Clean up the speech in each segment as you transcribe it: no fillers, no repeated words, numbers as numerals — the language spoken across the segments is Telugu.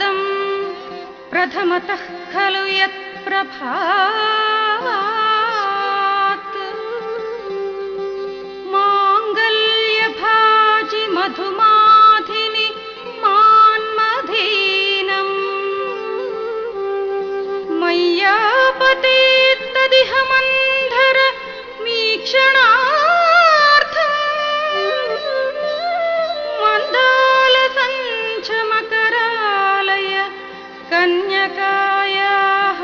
పదం ప్రథమతః ఖలు యత్ప్రభావాత్ మాంగళ్యభాజి మధుమాధిని మాన్మధీనం మయ్యాపతేత్తదిహ మంధర మీక్షణార్థం మందాల సంచమకరాలయ కన్యకాయాః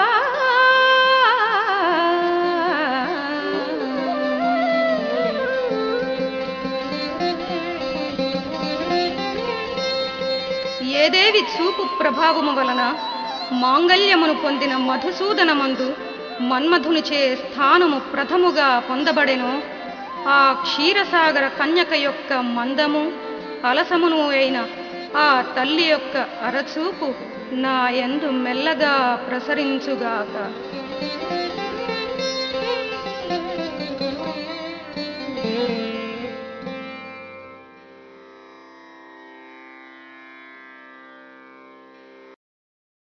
ఏ దేవి చూపు ప్రభావము వలన మాంగళ్యమును పొందిన మధుసూదనమందు మన్మధునిచే స్థానము ప్రథముగా పొందబడెనో ఆ క్షీరసాగర కన్యక యొక్క మందము అలసమును అయిన ఆ తల్లి యొక్క అరచూపు నా యందు మెల్లగా ప్రసరించుగాక.